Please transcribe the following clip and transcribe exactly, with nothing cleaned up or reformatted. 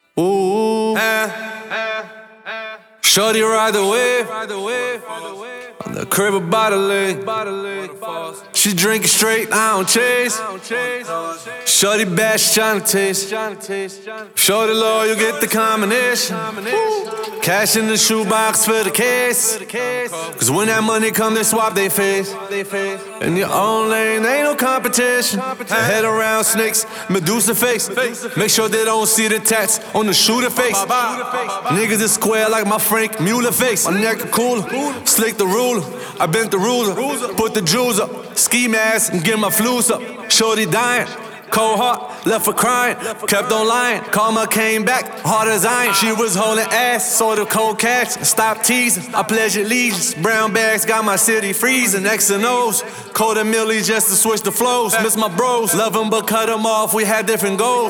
Ooh, shorty ride the wave on the crib by the lake. She drinking straight, I don't chase. Shorty bad, she tryna taste. Shorty low, you get the combination. Cash in the shoebox for the case. Cause when that money come, they swap they face. In your own lane, ain't no competition. Head around snakes, Medusa face. Make sure they don't see the tats on the shooter face. Niggas is square like my Frank Mueller face. My neck cooler, slick the ruler. I bent the ruler, put the jewels up. Ski mask and get my flus up. Shorty dying, cold heart, left her crying. Kept on lying, karma came back, hard as iron. She was holding ass, saw the cold cash, stop teasing. I pledge allegiance, brown bags got my city freezing. X and O's, cold and Millie just to switch the flows. Miss my bros, love them but cut them off, we had different goals.